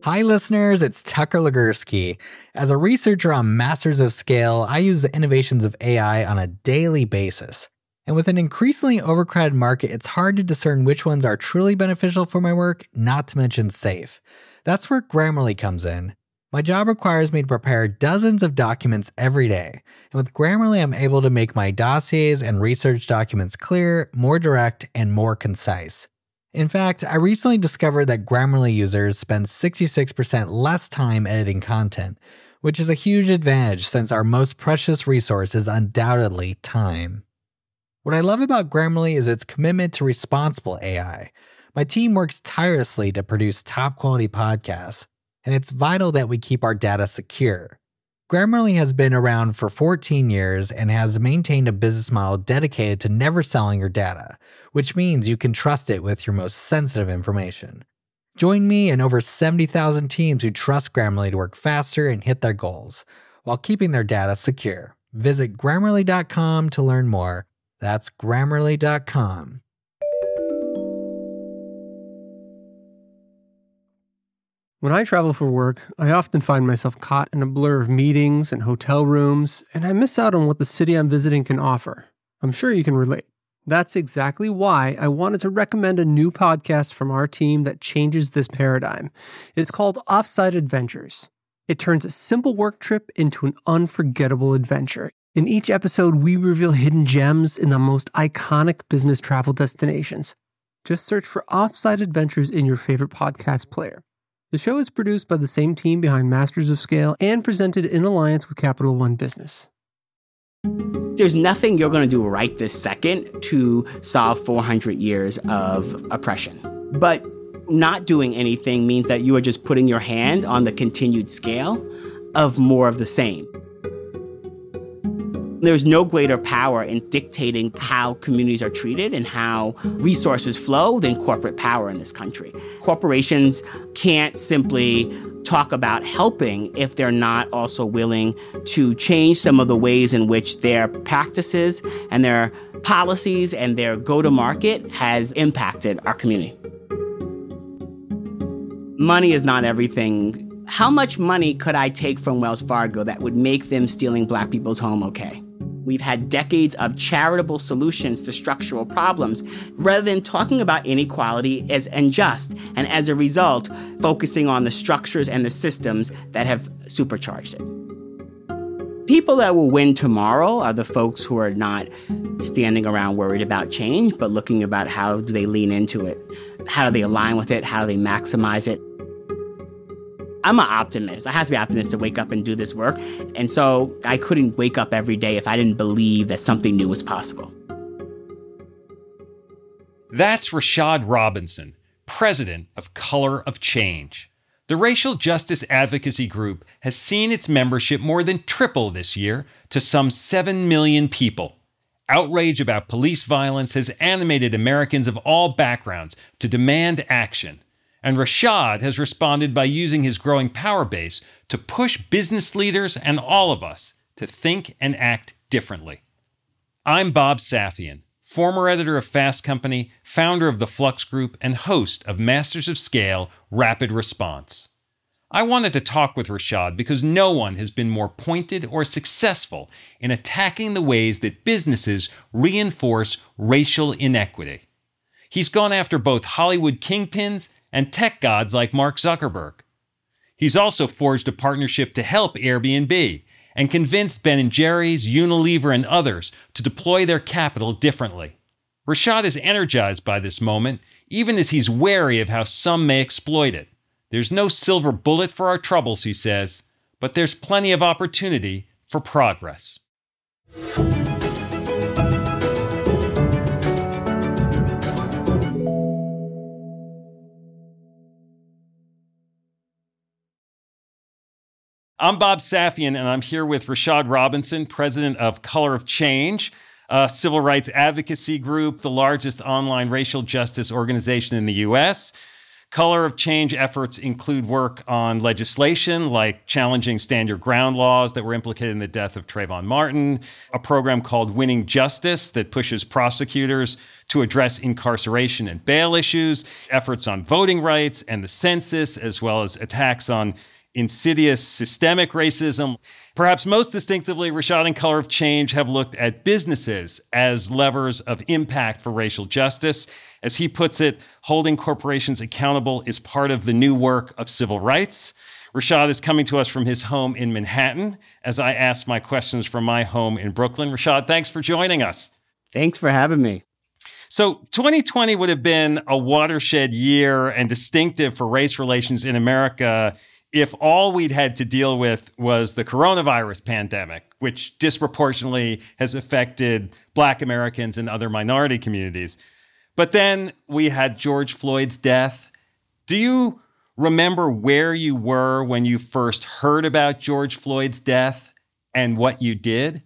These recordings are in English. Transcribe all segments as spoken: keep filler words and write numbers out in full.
Hi listeners, it's Tucker Legursky. As a researcher on Masters of Scale, I use the innovations of A I on a daily basis. And with an increasingly overcrowded market, it's hard to discern which ones are truly beneficial for my work, not to mention safe. That's where Grammarly comes in. My job requires me to prepare dozens of documents every day. And with Grammarly, I'm able to make my dossiers and research documents clear, more direct, and more concise. In fact, I recently discovered that Grammarly users spend sixty-six percent less time editing content, which is a huge advantage since our most precious resource is undoubtedly time. What I love about Grammarly is its commitment to responsible A I. My team works tirelessly to produce top-quality podcasts, and it's vital that we keep our data secure. Grammarly has been around for fourteen years and has maintained a business model dedicated to never selling your data, which means you can trust it with your most sensitive information. Join me and over seventy thousand teams who trust Grammarly to work faster and hit their goals, while keeping their data secure. Visit Grammarly dot com to learn more. That's Grammarly dot com. When I travel for work, I often find myself caught in a blur of meetings and hotel rooms, and I miss out on what the city I'm visiting can offer. I'm sure you can relate. That's exactly why I wanted to recommend a new podcast from our team that changes this paradigm. It's called Offsite Adventures. It turns a simple work trip into an unforgettable adventure. In each episode, we reveal hidden gems in the most iconic business travel destinations. Just search for Offsite Adventures in your favorite podcast player. The show is produced by the same team behind Masters of Scale and presented in alliance with Capital One Business. There's nothing you're going to do right this second to solve four hundred years of oppression. But not doing anything means that you are just putting your hand on the continued scale of more of the same. There's no greater power in dictating how communities are treated and how resources flow than corporate power in this country. Corporations can't simply talk about helping if they're not also willing to change some of the ways in which their practices and their policies and their go-to-market has impacted our community. Money is not everything. How much money could I take from Wells Fargo that would make them stealing Black people's home okay? We've had decades of charitable solutions to structural problems rather than talking about inequality as unjust, and as a result, focusing on the structures and the systems that have supercharged it. People that will win tomorrow are the folks who are not standing around worried about change, but looking about how do they lean into it, how do they align with it, how do they maximize it. I'm an optimist. I have to be optimistic to wake up and do this work. And so I couldn't wake up every day if I didn't believe that something new was possible. That's Rashad Robinson, president of Color of Change. The racial justice advocacy group has seen its membership more than triple this year to some seven million people. Outrage about police violence has animated Americans of all backgrounds to demand action. And Rashad has responded by using his growing power base to push business leaders and all of us to think and act differently. I'm Bob Safian, former editor of Fast Company, founder of the Flux Group, and host of Masters of Scale Rapid Response. I wanted to talk with Rashad because no one has been more pointed or successful in attacking the ways that businesses reinforce racial inequity. He's gone after both Hollywood kingpins and tech gods like Mark Zuckerberg. He's also forged a partnership to help Airbnb and convinced Ben and Jerry's, Unilever, and others to deploy their capital differently. Rashad is energized by this moment, even as he's wary of how some may exploit it. There's no silver bullet for our troubles, he says, but there's plenty of opportunity for progress. I'm Bob Safian, and I'm here with Rashad Robinson, president of Color of Change, a civil rights advocacy group, the largest online racial justice organization in the U S. Color of Change efforts include work on legislation like challenging stand your ground laws that were implicated in the death of Trayvon Martin, a program called Winning Justice that pushes prosecutors to address incarceration and bail issues, efforts on voting rights and the census, as well as attacks on insidious systemic racism. Perhaps most distinctively, Rashad and Color of Change have looked at businesses as levers of impact for racial justice. As he puts it, holding corporations accountable is part of the new work of civil rights. Rashad is coming to us from his home in Manhattan as I ask my questions from my home in Brooklyn. Rashad, thanks for joining us. Thanks for having me. So twenty twenty would have been a watershed year and distinctive for race relations in America if all we'd had to deal with was the coronavirus pandemic, which disproportionately has affected Black Americans and other minority communities. But then we had George Floyd's death. Do you remember where you were when you first heard about George Floyd's death and what you did?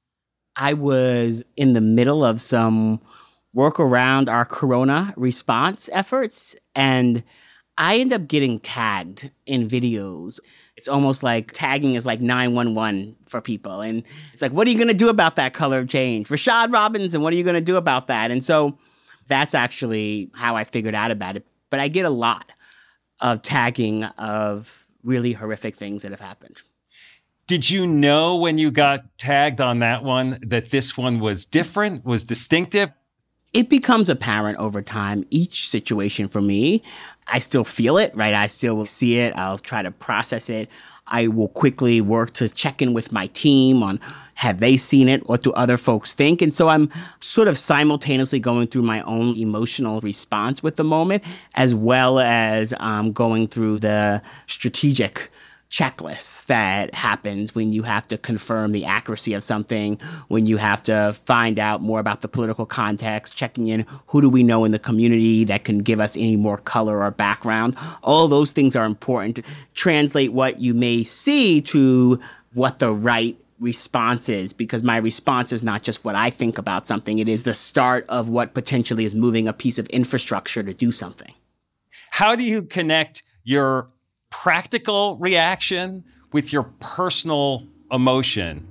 I was in the middle of some work around our corona response efforts, and I end up getting tagged in videos. It's almost like tagging is like nine one one for people. And it's like, what are you going to do about that Color of Change? Rashad Robinson, what are you going to do about that? And so that's actually how I figured out about it. But I get a lot of tagging of really horrific things that have happened. Did you know when you got tagged on that one that this one was different, was distinctive? It becomes apparent over time. Each situation for me, I still feel it, right? I still will see it. I'll try to process it. I will quickly work to check in with my team on have they seen it? What do other folks think? And so I'm sort of simultaneously going through my own emotional response with the moment, as well as um, going through the strategic checklist that happens when you have to confirm the accuracy of something, when you have to find out more about the political context, checking in who do we know in the community that can give us any more color or background. All those things are important to translate what you may see to what the right response is, because my response is not just what I think about something. It is the start of what potentially is moving a piece of infrastructure to do something. How do you connect your practical reaction with your personal emotion?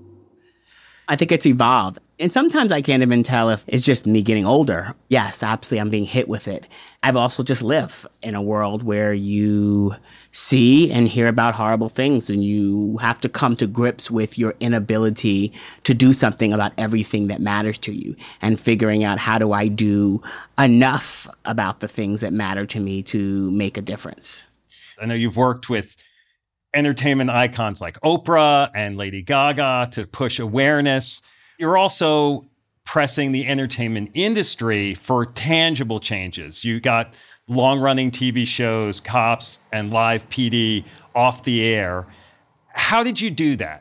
I think it's evolved. And sometimes I can't even tell if it's just me getting older. Yes, absolutely, I'm being hit with it. I've also just lived in a world where you see and hear about horrible things, and you have to come to grips with your inability to do something about everything that matters to you, and figuring out how do I do enough about the things that matter to me to make a difference. I know you've worked with entertainment icons like Oprah and Lady Gaga to push awareness. You're also pressing the entertainment industry for tangible changes. You got long-running T V shows, Cops and Live P D off the air. How did you do that?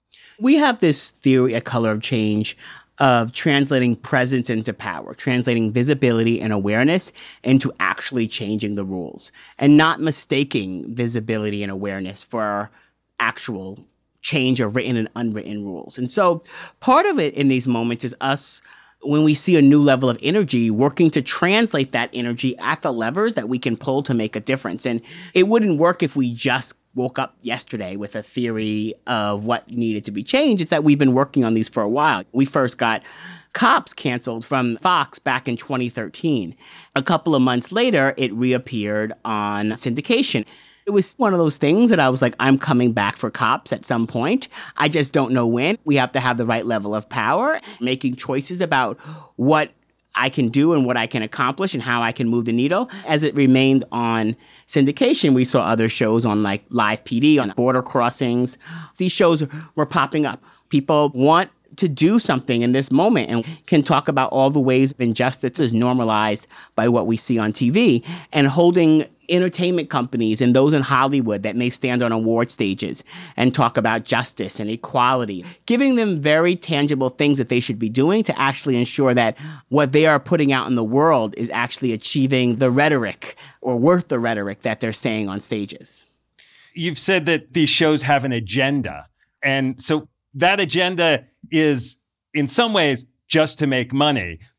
We have this theory at Color of Change of translating presence into power, translating visibility and awareness into actually changing the rules, and not mistaking visibility and awareness for actual change of written and unwritten rules. And so part of it in these moments is us, when we see a new level of energy, working to translate that energy at the levers that we can pull to make a difference. And it wouldn't work if we just woke up yesterday with a theory of what needed to be changed. It's that we've been working on these for a while. We first got Cops canceled from Fox back in twenty thirteen. A couple of months later, it reappeared on syndication. It was one of those things that I was like, I'm coming back for Cops at some point. I just don't know when. We have to have the right level of power, making choices about what I can do and what I can accomplish and how I can move the needle. As it remained on syndication, we saw other shows on like Live P D, on border crossings. These shows were popping up. People want to do something in this moment and can talk about all the ways injustice is normalized by what we see on T V, and holding entertainment companies and those in Hollywood that may stand on award stages and talk about justice and equality, giving them very tangible things that they should be doing to actually ensure that what they are putting out in the world is actually achieving the rhetoric or worth the rhetoric that they're saying on stages. You've said that these shows have an agenda. And so that agenda is in some ways just to make money.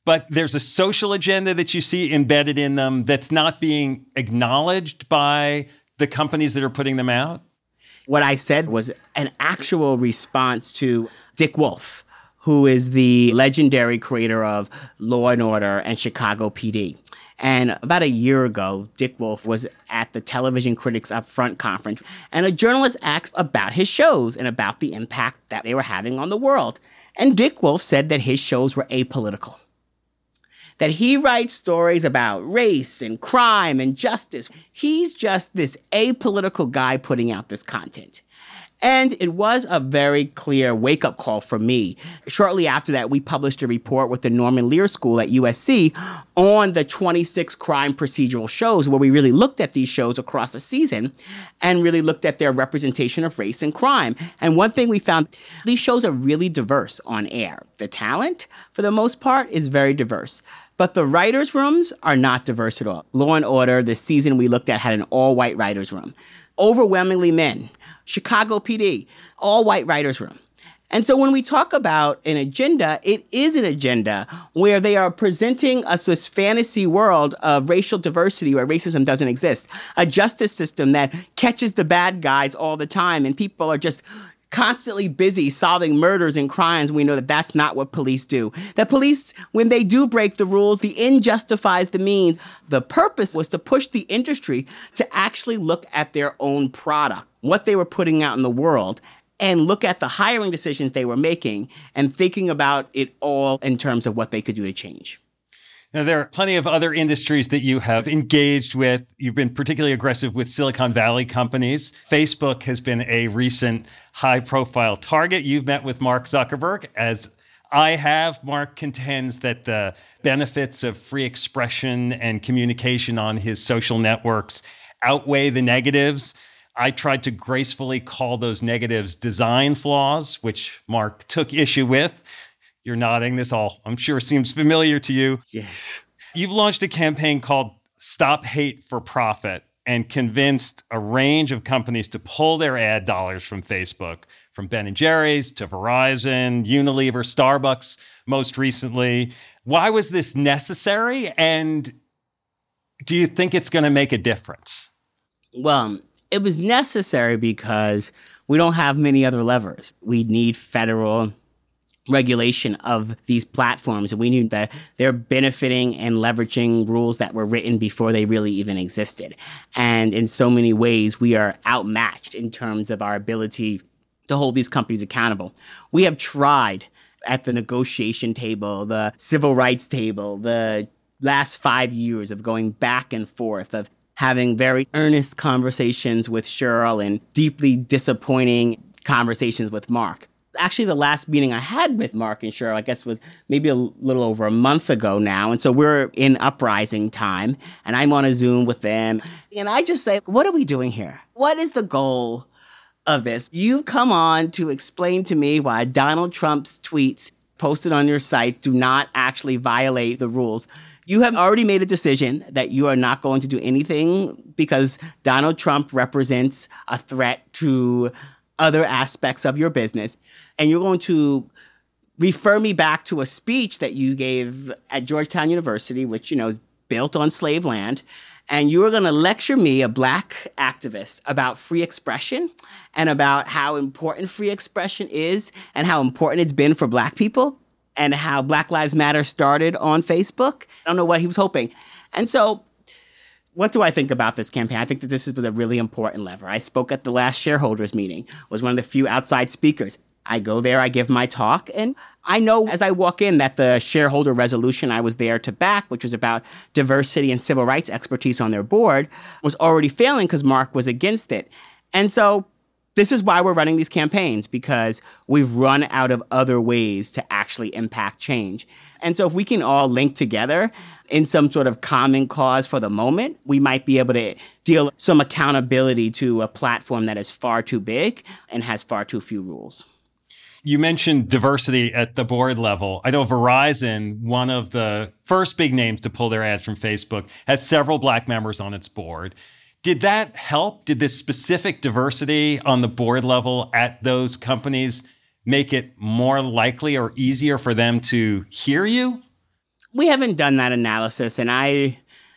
but there's a social agenda that you see embedded in them that's not being acknowledged by the companies that are putting them out? What I said was an actual response to Dick Wolf, who is the legendary creator of Law and Order and Chicago P D. And about a year ago, Dick Wolf was at the Television Critics Upfront conference, and a journalist asked about his shows and about the impact that they were having on the world. And Dick Wolf said that his shows were apolitical, that he writes stories about race and crime and justice. He's just this apolitical guy putting out this content. And it was a very clear wake-up call for me. Shortly after that, we published a report with the Norman Lear School at U S C on the twenty-six crime procedural shows, where we really looked at these shows across a season and really looked at their representation of race and crime. And one thing we found, these shows are really diverse on air. The talent, for the most part, is very diverse. But the writers' rooms are not diverse at all. Law and Order, the season we looked at, had an all-white writers' room. Overwhelmingly men. Chicago P D, all-white writers' room. And so when we talk about an agenda, it is an agenda where they are presenting us this fantasy world of racial diversity where racism doesn't exist. A justice system that catches the bad guys all the time, and people are just constantly busy solving murders and crimes. We know that that's not what police do. That police, when they do break the rules, the end justifies the means. The purpose was to push the industry to actually look at their own product, what they were putting out in the world, and look at the hiring decisions they were making and thinking about it all in terms of what they could do to change. Now, there are plenty of other industries that you have engaged with. You've been particularly aggressive with Silicon Valley companies. Facebook has been a recent high-profile target. You've met with Mark Zuckerberg, as I have. Mark contends that the benefits of free expression and communication on his social networks outweigh the negatives. I tried to gracefully call those negatives design flaws, which Mark took issue with. You're nodding. This all, I'm sure, seems familiar to you. Yes. You've launched a campaign called Stop Hate for Profit and convinced a range of companies to pull their ad dollars from Facebook, from Ben and Jerry's to Verizon, Unilever, Starbucks most recently. Why was this necessary? And do you think it's going to make a difference? Well, it was necessary because we don't have many other levers. We need federal regulation of these platforms. And we knew that they're benefiting and leveraging rules that were written before they really even existed. And in so many ways, we are outmatched in terms of our ability to hold these companies accountable. We have tried at the negotiation table, the civil rights table, the last five years of going back and forth, of having very earnest conversations with Sheryl and deeply disappointing conversations with Mark. Actually, the last meeting I had with Mark and Sheryl, I guess, was maybe a little over a month ago now. And so we're in uprising time, and I'm on a Zoom with them. And I just say, what are we doing here? What is the goal of this? You've come on to explain to me why Donald Trump's tweets posted on your site do not actually violate the rules. You have already made a decision that you are not going to do anything because Donald Trump represents a threat to other aspects of your business. And you're going to refer me back to a speech that you gave at Georgetown University, which, you know, is built on slave land. And you are going to lecture me, a black activist, about free expression and about how important free expression is and how important it's been for black people and how Black Lives Matter started on Facebook. I don't know what he was hoping. And so what do I think about this campaign? I think that this is a really important lever. I spoke at the last shareholders meeting, was one of the few outside speakers. I go there, I give my talk, and I know as I walk in that the shareholder resolution I was there to back, which was about diversity and civil rights expertise on their board, was already failing because Mark was against it. And so this is why we're running these campaigns, because we've run out of other ways to actually impact change. And so if we can all link together in some sort of common cause for the moment, we might be able to deal some accountability to a platform that is far too big and has far too few rules. You mentioned diversity at the board level. I know Verizon, one of the first big names to pull their ads from Facebook, has several black members on its board. Did that help? Did this specific diversity on the board level at those companies make it more likely or easier for them to hear you? We haven't done that analysis, and I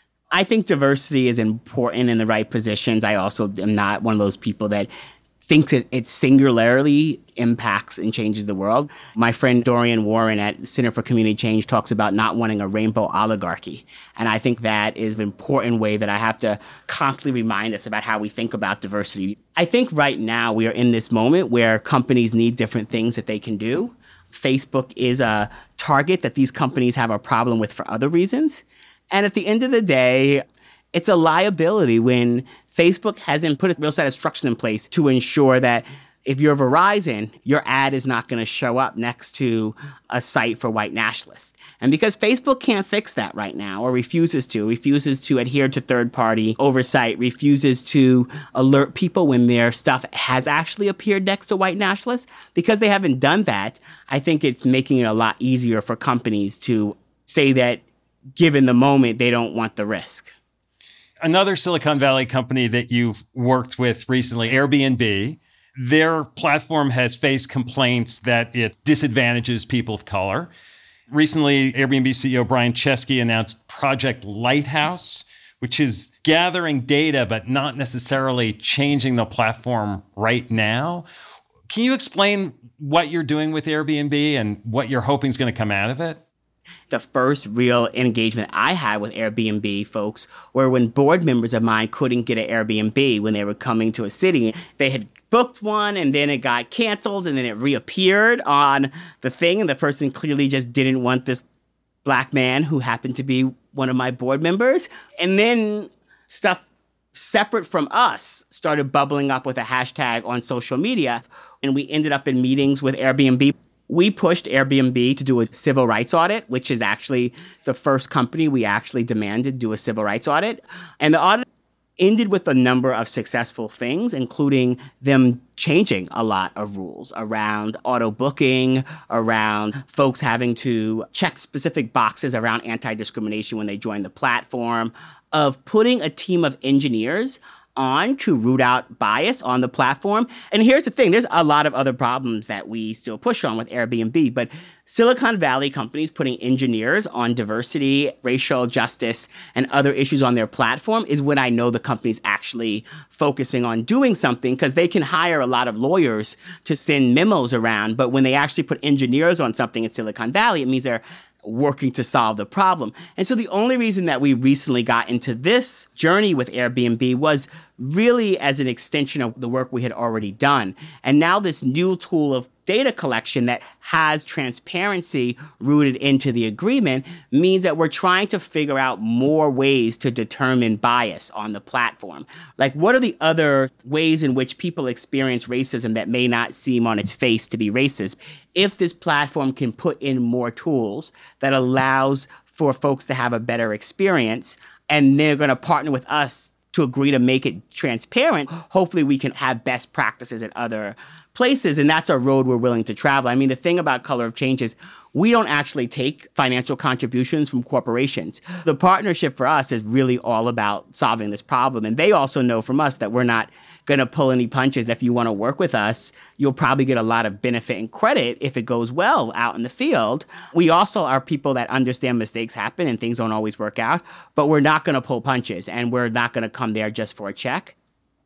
I think diversity is important in the right positions. I also am not one of those people that thinks it, it singularly impacts and changes the world. My friend Dorian Warren at Center for Community Change talks about not wanting a rainbow oligarchy. And I think that is an important way that I have to constantly remind us about how we think about diversity. I think right now we are in this moment where companies need different things that they can do. Facebook is a target that these companies have a problem with for other reasons. And at the end of the day, it's a liability when Facebook hasn't put a real set of structures in place to ensure that if you're Verizon, your ad is not going to show up next to a site for white nationalists. And because Facebook can't fix that right now, or refuses to, refuses to adhere to third-party oversight, refuses to alert people when their stuff has actually appeared next to white nationalists, because they haven't done that, I think it's making it a lot easier for companies to say that, given the moment, they don't want the risk. Another Silicon Valley company that you've worked with recently, Airbnb, their platform has faced complaints that it disadvantages people of color. Recently, Airbnb C E O Brian Chesky announced Project Lighthouse, which is gathering data but not necessarily changing the platform right now. Can you explain what you're doing with Airbnb and what you're hoping is going to come out of it? The first real engagement I had with Airbnb folks were when board members of mine couldn't get an Airbnb when they were coming to a city. They had booked one and then it got canceled and then it reappeared on the thing. And the person clearly just didn't want this black man who happened to be one of my board members. And then stuff separate from us started bubbling up with a hashtag on social media. And we ended up in meetings with Airbnb. We pushed Airbnb to do a civil rights audit, which is actually the first company we actually demanded do a civil rights audit. And the audit ended with a number of successful things, including them changing a lot of rules around auto booking, around folks having to check specific boxes around anti-discrimination when they join the platform, of putting a team of engineers on to root out bias on the platform. And here's the thing, there's a lot of other problems that we still push on with Airbnb, but Silicon Valley companies putting engineers on diversity, racial justice, and other issues on their platform is when I know the company's actually focusing on doing something, because they can hire a lot of lawyers to send memos around, but when they actually put engineers on something in Silicon Valley, it means they're working to solve the problem. And so the only reason that we recently got into this journey with Airbnb was really as an extension of the work we had already done. And now this new tool of data collection that has transparency rooted into the agreement means that we're trying to figure out more ways to determine bias on the platform. Like, what are the other ways in which people experience racism that may not seem on its face to be racist? If this platform can put in more tools that allows for folks to have a better experience, and they're going to partner with us to agree to make it transparent, hopefully we can have best practices at other places, and that's a road we're willing to travel. I mean, the thing about Color of Change is we don't actually take financial contributions from corporations. The partnership for us is really all about solving this problem, and they also know from us that we're not going to pull any punches. If you want to work with us, you'll probably get a lot of benefit and credit if it goes well out in the field. We also are people that understand mistakes happen and things don't always work out, but we're not going to pull punches, and we're not going to come there just for a check.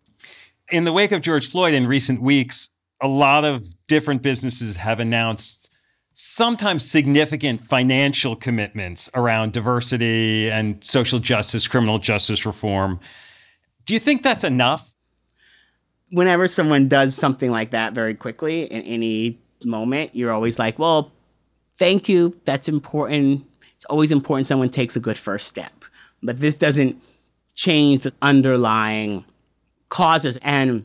In the wake of George Floyd in recent weeks, a lot of different businesses have announced sometimes significant financial commitments around diversity and social justice, criminal justice reform. Do you think that's enough? Whenever someone does something like that very quickly in any moment, you're always like, well, thank you. That's important. It's always important someone takes a good first step. But this doesn't change the underlying causes. And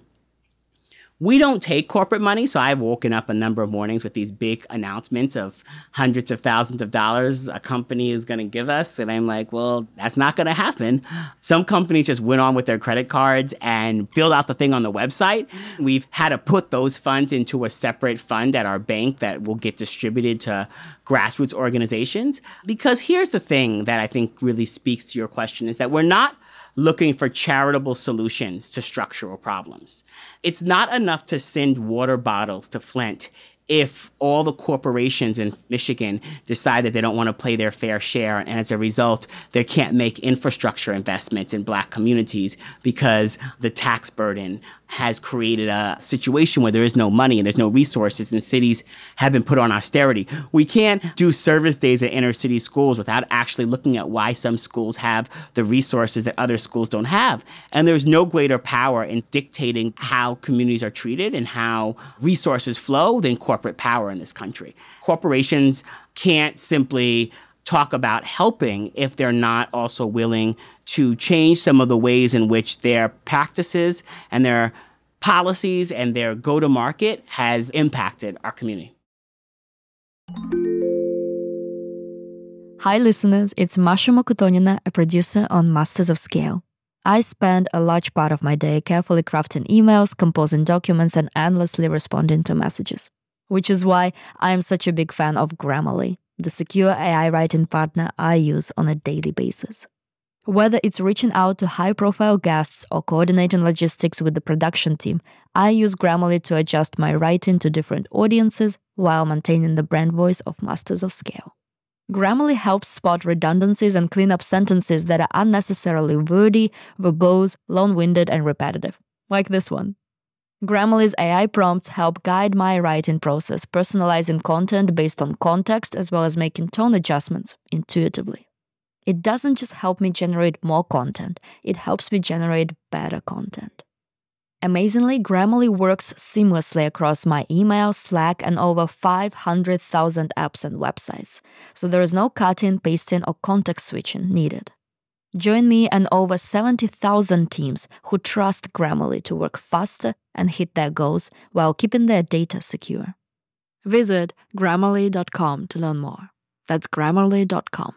we don't take corporate money, so I've woken up a number of mornings with these big announcements of hundreds of thousands of dollars a company is going to give us, and I'm like, well, that's not going to happen. Some companies just went on with their credit cards and filled out the thing on the website. We've had to put those funds into a separate fund at our bank that will get distributed to grassroots organizations. Because here's the thing that I think really speaks to your question is that we're not looking for charitable solutions to structural problems. It's not enough to send water bottles to Flint if all the corporations in Michigan decide that they don't want to play their fair share, and as a result, they can't make infrastructure investments in Black communities because the tax burden has created a situation where there is no money and there's no resources and cities have been put on austerity. We can't do service days at inner city schools without actually looking at why some schools have the resources that other schools don't have. And there's no greater power in dictating how communities are treated and how resources flow than corporate power in this country. Corporations can't simply talk about helping if they're not also willing to change some of the ways in which their practices and their policies and their go-to-market has impacted our community. Hi, listeners. It's Masha Mokutonina, a producer on Masters of Scale. I spend a large part of my day carefully crafting emails, composing documents, and endlessly responding to messages, which is why I am such a big fan of Grammarly, the secure A I writing partner I use on a daily basis. Whether it's reaching out to high-profile guests or coordinating logistics with the production team, I use Grammarly to adjust my writing to different audiences while maintaining the brand voice of Masters of Scale. Grammarly helps spot redundancies and clean up sentences that are unnecessarily wordy, verbose, long-winded, and repetitive, like this one. Grammarly's A I prompts help guide my writing process, personalizing content based on context as well as making tone adjustments intuitively. It doesn't just help me generate more content, it helps me generate better content. Amazingly, Grammarly works seamlessly across my email, Slack, and over five hundred thousand apps and websites, so there is no cutting, pasting, or context switching needed. Join me and over seventy thousand teams who trust Grammarly to work faster and hit their goals while keeping their data secure. Visit Grammarly dot com to learn more. That's Grammarly dot com.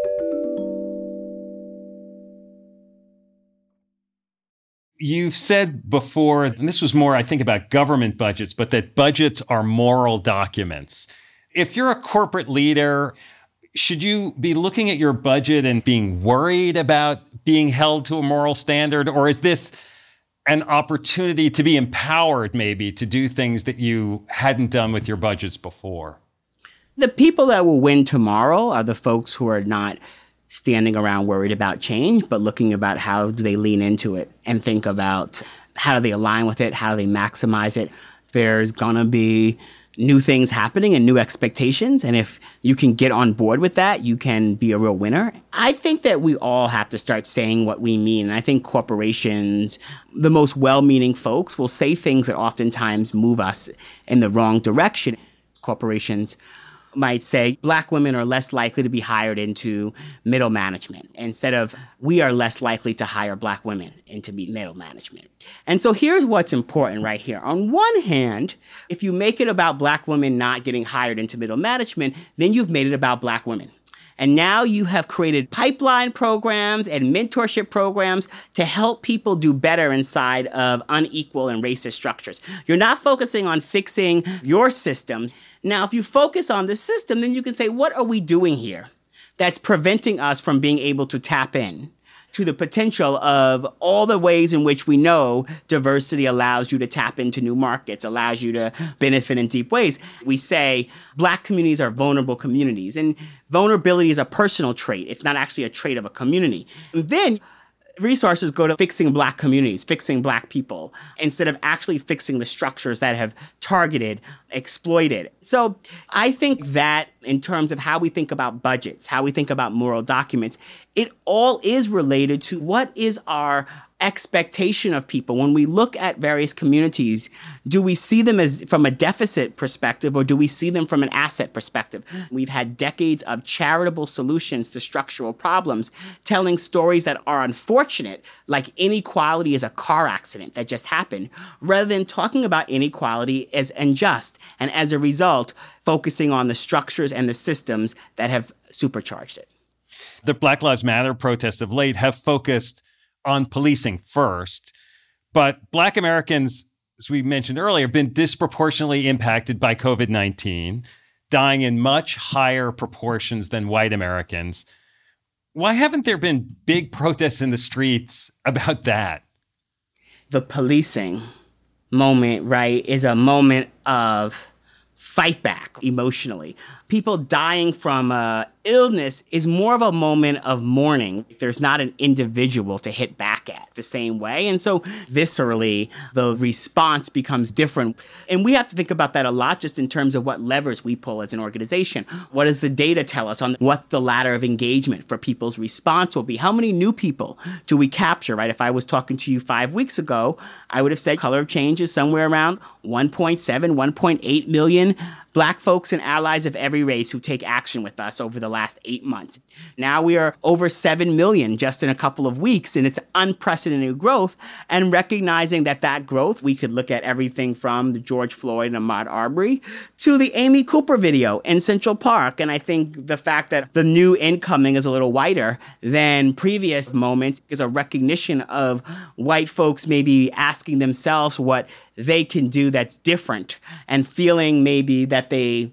You've said before, and this was more, I think, about government budgets, but that budgets are moral documents. If you're a corporate leader, should you be looking at your budget and being worried about being held to a moral standard? Or is this an opportunity to be empowered, maybe, to do things that you hadn't done with your budgets before? The people that will win tomorrow are the folks who are not standing around worried about change, but looking about how do they lean into it and think about how do they align with it, how do they maximize it. There's gonna be new things happening and new expectations, and if you can get on board with that, you can be a real winner. I think that we all have to start saying what we mean, and I think corporations, the most well-meaning folks, will say things that oftentimes move us in the wrong direction. Corporations might say Black women are less likely to be hired into middle management instead of we are less likely to hire Black women into middle management. And so here's what's important right here. On one hand, if you make it about Black women not getting hired into middle management, then you've made it about Black women. And now you have created pipeline programs and mentorship programs to help people do better inside of unequal and racist structures. You're not focusing on fixing your system. Now, if you focus on the system, then you can say, what are we doing here that's preventing us from being able to tap in to the potential of all the ways in which we know diversity allows you to tap into new markets, allows you to benefit in deep ways. We say Black communities are vulnerable communities, and vulnerability is a personal trait. It's not actually a trait of a community. And then resources go to fixing Black communities, fixing Black people, instead of actually fixing the structures that have targeted, exploited. So I think that in terms of how we think about budgets, how we think about moral documents, it all is related to what is our expectation of people. When we look at various communities, do we see them as from a deficit perspective or do we see them from an asset perspective? We've had decades of charitable solutions to structural problems, telling stories that are unfortunate, like inequality is a car accident that just happened, rather than talking about inequality as unjust, and as a result, focusing on the structures and the systems that have supercharged it. The Black Lives Matter protests of late have focused on policing first, but Black Americans, as we mentioned earlier, have been disproportionately impacted by covid nineteen, dying in much higher proportions than white Americans. Why haven't there been big protests in the streets about that? The policing moment, right, is a moment of fight back emotionally. People dying from uh, illness is more of a moment of mourning. There's not an individual to hit back at the same way. And so viscerally, the response becomes different. And we have to think about that a lot just in terms of what levers we pull as an organization. What does the data tell us on what the ladder of engagement for people's response will be? How many new people do we capture, right? If I was talking to you five weeks ago, I would have said Color of Change is somewhere around one point seven, one point eight million Black folks and allies of every race who take action with us over the last eight months. Now we are over seven million just in a couple of weeks, and it's unprecedented growth. And recognizing that that growth, we could look at everything from the George Floyd and Ahmaud Arbery to the Amy Cooper video in Central Park. And I think the fact that the new incoming is a little whiter than previous moments is a recognition of white folks maybe asking themselves what they can do that's different and feeling maybe that they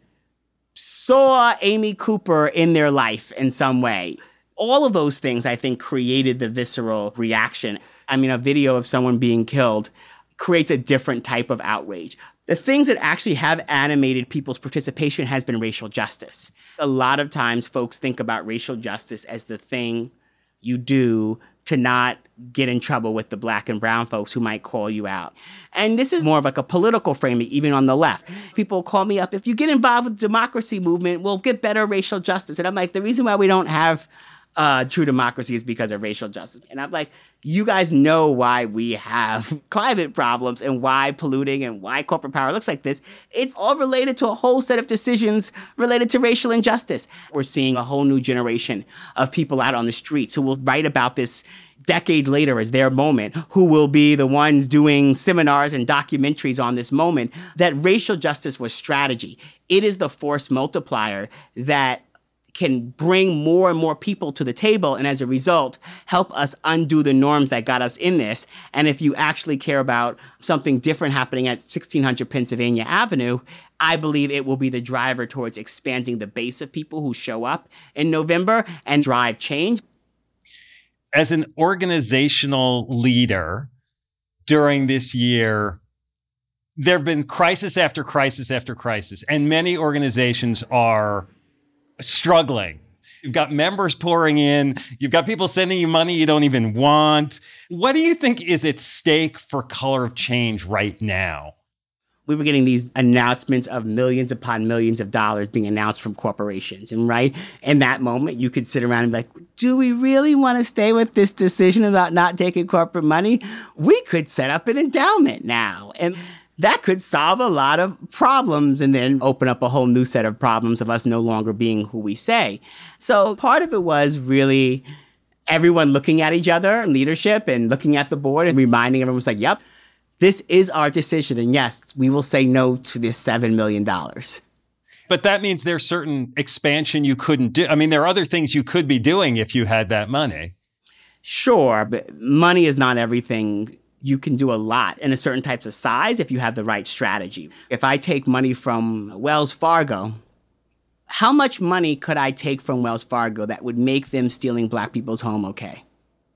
saw Amy Cooper in their life in some way. All of those things, I think, created the visceral reaction. I mean, a video of someone being killed creates a different type of outrage. The things that actually have animated people's participation has been racial justice. A lot of times folks think about racial justice as the thing you do to not get in trouble with the Black and brown folks who might call you out. And this is more of like a political framing, even on the left. People call me up, if you get involved with the democracy movement, we'll get better racial justice. And I'm like, the reason why we don't have uh, true democracy is because of racial justice. And I'm like, you guys know why we have climate problems and why polluting and why corporate power looks like this. It's all related to a whole set of decisions related to racial injustice. We're seeing a whole new generation of people out on the streets who will write about this decades later as their moment, who will be the ones doing seminars and documentaries on this moment, that racial justice was strategy. It is the force multiplier that can bring more and more people to the table, and as a result, help us undo the norms that got us in this. And if you actually care about something different happening at sixteen hundred Pennsylvania Avenue, I believe it will be the driver towards expanding the base of people who show up in November and drive change. As an organizational leader during this year, there have been crisis after crisis after crisis, and many organizations are struggling. You've got members pouring in. You've got people sending you money you don't even want. What do you think is at stake for Color of Change right now? We were getting these announcements of millions upon millions of dollars being announced from corporations. And right in that moment, you could sit around and be like, do we really want to stay with this decision about not taking corporate money? We could set up an endowment now. And that could solve a lot of problems and then open up a whole new set of problems of us no longer being who we say. So part of it was really everyone looking at each other, leadership, and looking at the board and reminding everyone was like, yep, this is our decision. And yes, we will say no to this seven million dollars. But that means there's certain expansion you couldn't do. I mean, there are other things you could be doing if you had that money. Sure, but money is not everything. You can do a lot in a certain types of size if you have the right strategy. If I take money from Wells Fargo, how much money could I take from Wells Fargo that would make them stealing Black people's home okay?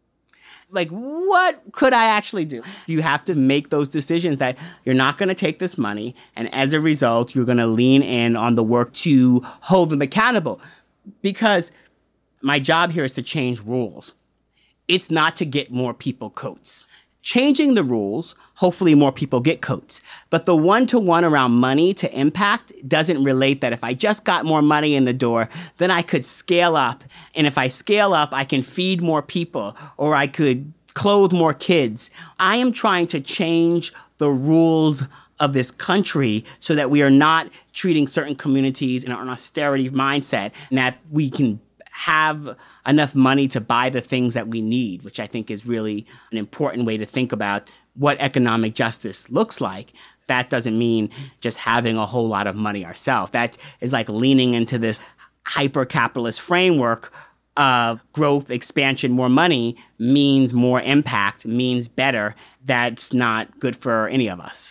Like, what could I actually do? You have to make those decisions that you're not going to take this money, and as a result, you're going to lean in on the work to hold them accountable. Because my job here is to change rules. It's not to get more people coats. Changing the rules, hopefully more people get coats. But the one-to-one around money to impact doesn't relate that if I just got more money in the door, then I could scale up. And if I scale up, I can feed more people or I could clothe more kids. I am trying to change the rules of this country so that we are not treating certain communities in an austerity mindset and that we can have enough money to buy the things that we need, which I think is really an important way to think about what economic justice looks like. That doesn't mean just having a whole lot of money ourselves. That is like leaning into this hyper-capitalist framework of growth, expansion, more money means more impact, means better. That's not good for any of us.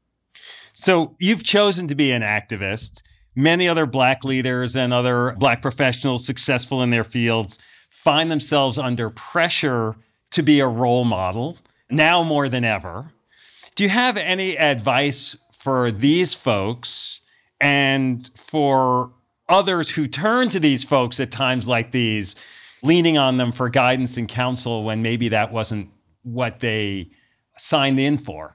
So you've chosen to be an activist. Many other Black leaders and other Black professionals successful in their fields find themselves under pressure to be a role model, now more than ever. Do you have any advice for these folks And for others who turn to these folks at times like these, leaning on them for guidance and counsel when maybe that wasn't what they signed in for.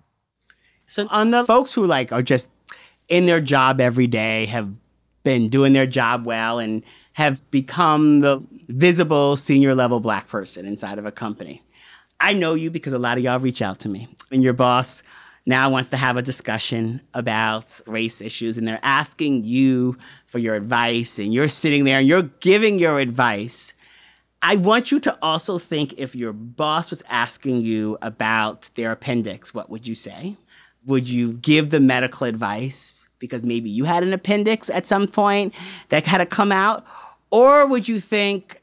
So on the folks who like are just in their job every day, have been doing their job well and have become the visible senior level Black person inside of a company. I know you because a lot of y'all reach out to me. And your boss now wants to have a discussion about race issues, and they're asking you for your advice, and you're sitting there and you're giving your advice. I want you to also think, if your boss was asking you about their appendix, what would you say? Would you give the medical advice because maybe you had an appendix at some point that had to come out? Or would you think,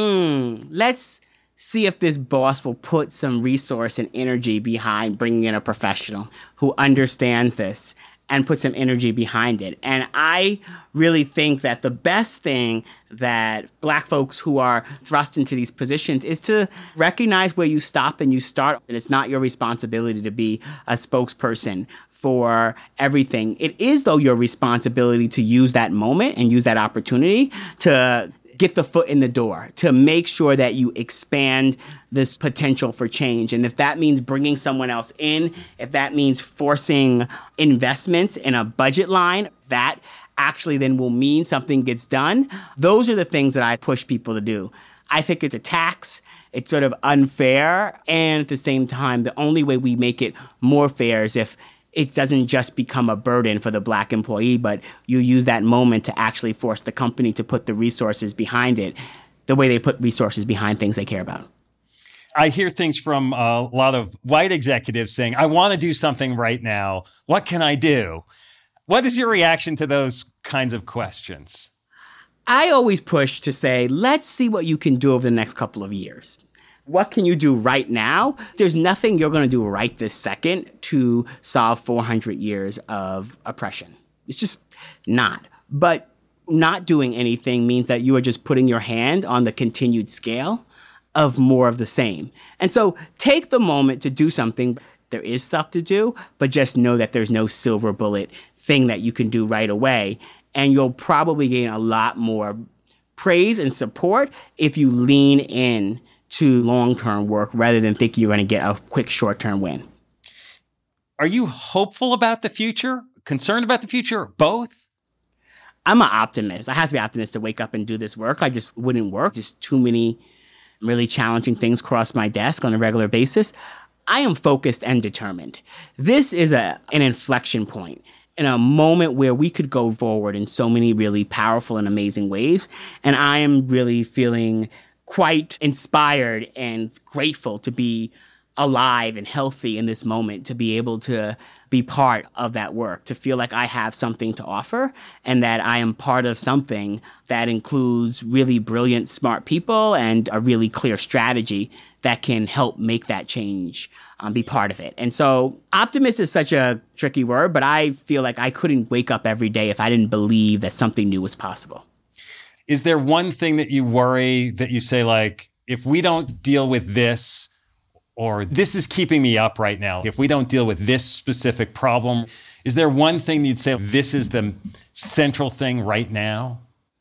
mm, let's see if this boss will put some resource and energy behind bringing in a professional who understands this and put some energy behind it. And I really think that the best thing that Black folks who are thrust into these positions is to recognize where you stop and you start. And it's not your responsibility to be a spokesperson for everything. It is, though, your responsibility to use that moment and use that opportunity to get the foot in the door, to make sure that you expand this potential for change. And if that means bringing someone else in, if that means forcing investments in a budget line, that actually then will mean something gets done. Those are the things that I push people to do. I think it's a tax. It's sort of unfair. And at the same time, the only way we make it more fair is if it doesn't just become a burden for the Black employee, but you use that moment to actually force the company to put the resources behind it the way they put resources behind things they care about. I hear things from a lot of white executives saying, I want to do something right now. What can I do? What is your reaction to those kinds of questions? I always push to say, let's see what you can do over the next couple of years. What can you do right now? There's nothing you're going to do right this second to solve four hundred years of oppression. It's just not. But not doing anything means that you are just putting your hand on the continued scale of more of the same. And so take the moment to do something. There is stuff to do, but just know that there's no silver bullet thing that you can do right away. And you'll probably gain a lot more praise and support if you lean in to long-term work rather than think you're going to get a quick short-term win. Are you hopeful about the future? Concerned about the future? Both? I'm an optimist. I have to be optimistic to wake up and do this work. I just wouldn't work. Just too many really challenging things cross my desk on a regular basis. I am focused and determined. This is a an inflection point in a moment where we could go forward in so many really powerful and amazing ways. And I am really feeling quite inspired and grateful to be alive and healthy in this moment, to be able to be part of that work, to feel like I have something to offer and that I am part of something that includes really brilliant, smart people and a really clear strategy that can help make that change, um, be part of it. And so optimist is such a tricky word, but I feel like I couldn't wake up every day if I didn't believe that something new was possible. Is there one thing that you worry that you say, like, if we don't deal with this, or this is keeping me up right now, if we don't deal with this specific problem, is there one thing you'd say, this is the central thing right now?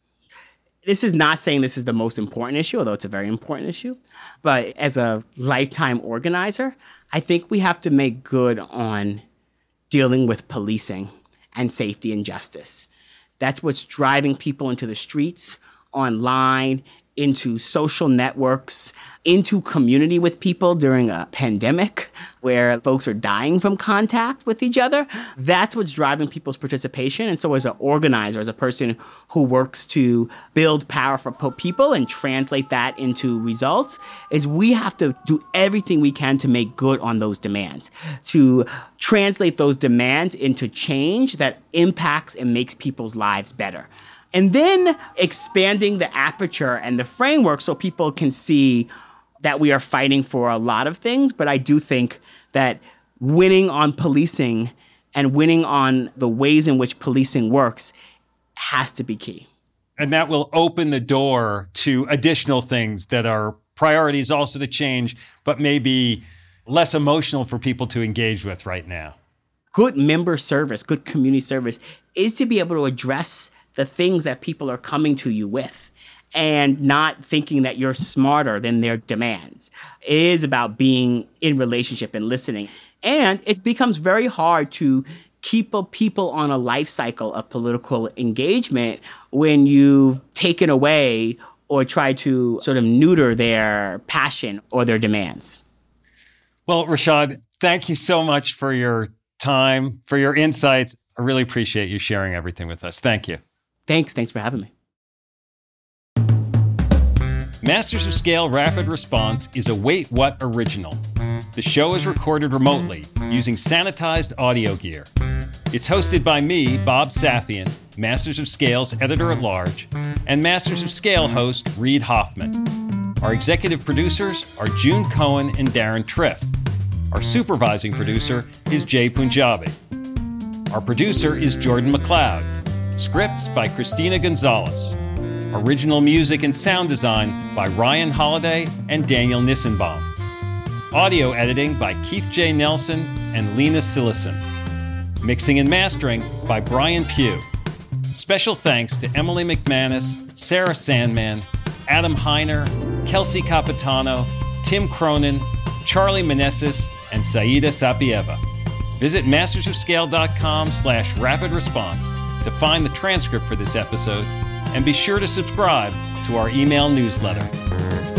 This is not saying this is the most important issue, although it's a very important issue. But as a lifetime organizer, I think we have to make good on dealing with policing and safety and justice. That's what's driving people into the streets, online, into social networks, into community with people during a pandemic where folks are dying from contact with each other. That's what's driving people's participation. And so as an organizer, as a person who works to build power for people and translate that into results, is we have to do everything we can to make good on those demands, to translate those demands into change that impacts and makes people's lives better. And then expanding the aperture and the framework so people can see that we are fighting for a lot of things. But I do think that winning on policing and winning on the ways in which policing works has to be key. And that will open the door to additional things that are priorities also to change, but maybe less emotional for people to engage with right now. Good member service, good community service is to be able to address the things that people are coming to you with and not thinking that you're smarter than their demands. It is about being in relationship and listening. And it becomes very hard to keep a people on a life cycle of political engagement when you've taken away or tried to sort of neuter their passion or their demands. Well, Rashad, thank you so much for your time, for your insights. I really appreciate you sharing everything with us. Thank you. Thanks. Thanks for having me. Masters of Scale Rapid Response is a Wait What original. The show is recorded remotely using sanitized audio gear. It's hosted by me, Bob Safian, Masters of Scale's editor-at-large, and Masters of Scale host Reid Hoffman. Our executive producers are June Cohen and Darren Triff. Our supervising producer is Jay Punjabi. Our producer is Jordan McLeod. Scripts by Christina Gonzalez. Original music and sound design by Ryan Holiday and Daniel Nissenbaum. Audio editing by Keith J. Nelson and Lena Sillison. Mixing and mastering by Brian Pugh. Special thanks to Emily McManus, Sarah Sandman, Adam Heiner, Kelsey Capitano, Tim Cronin, Charlie Meneses, and Saida Sapieva. Visit mastersofscale.com slash rapid response to find the transcript for this episode, and be sure to subscribe to our email newsletter.